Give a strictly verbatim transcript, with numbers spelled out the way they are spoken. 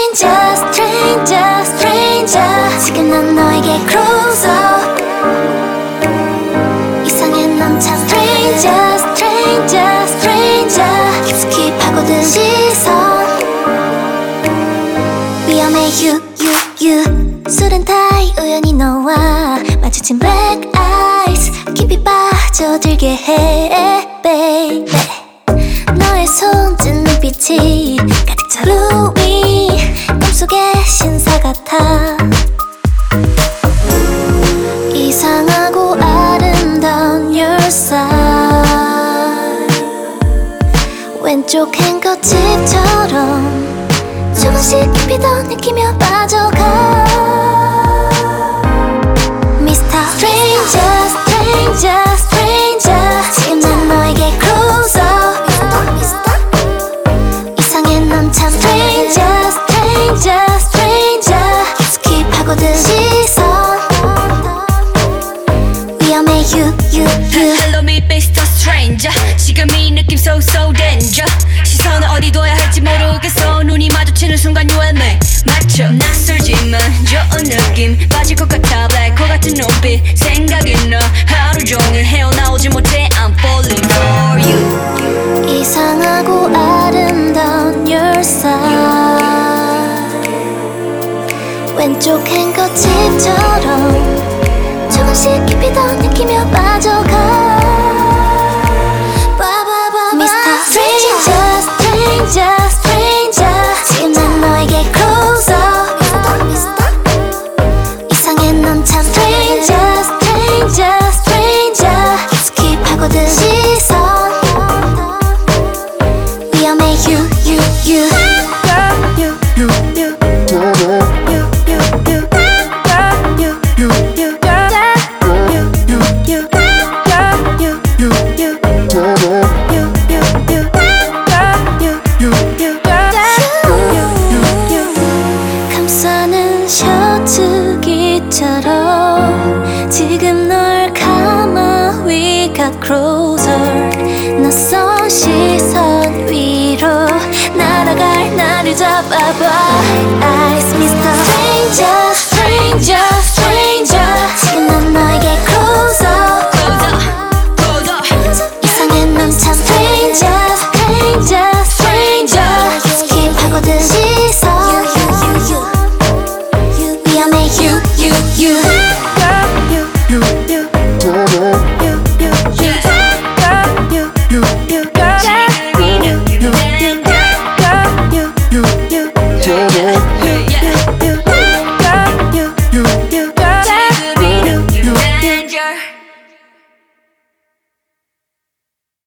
stranger, stranger, stranger. 지금 난 너에게 close up. 이상해 넌 참 stranger, stranger, stranger. 깊숙이 파고든 시선 위험해 you, you, you. 술은 타이 우연히 너와 마주친 black eyes 깊이 빠져들게 해 baby. 너의 손짓 눈빛이 가득 차 루이 꿈속의 신사 같아. 이상하고 아름다운 your side. 왼쪽 행거집처럼 조금씩 깊이 더 느끼며 빠져가. Mister Stranger, Stranger, Stranger. 지금 난 너에게 close up. 이상해 넌 참 Stranger, Stranger, Stranger. 깊숙이 파고든 시선 위험해 you, you, you. Hello me Mister Stranger. 지금 이 느낌 so so danger. 시선을 어디 둬야 할지 모르겠어. 눈이 마주치는 순간 you and me 맞춰. 낯설지만 좋은 느낌 빠질 것 같아. black hole 같은 눈빛 생각이 나 하루 종일 헤어나오지 못해. I'm falling for you. 이상하고 아름다운 your side. 왼쪽 행거집처럼 조금씩 깊이 더 느끼며 빠져가. Mister Stranger, Stranger, Stranger. 지금 난 너에게 close up. 이상해 넌 참 Stranger, Stranger, Stranger. 깊숙이 파고든 시선 위험해 you, you, you. 감싸는 셔츠기처럼 지금 널 감아 We got closer. 낯선 시선 위로 날아갈 나를 잡아봐. Eyes Mister Stranger, Stranger, Stranger. 지금 난 너에게 close up. 이상해 넌 참 Stranger, Stranger, Stranger. 깊숙이 파고든 시선 위험해 you, you, you. Yeah.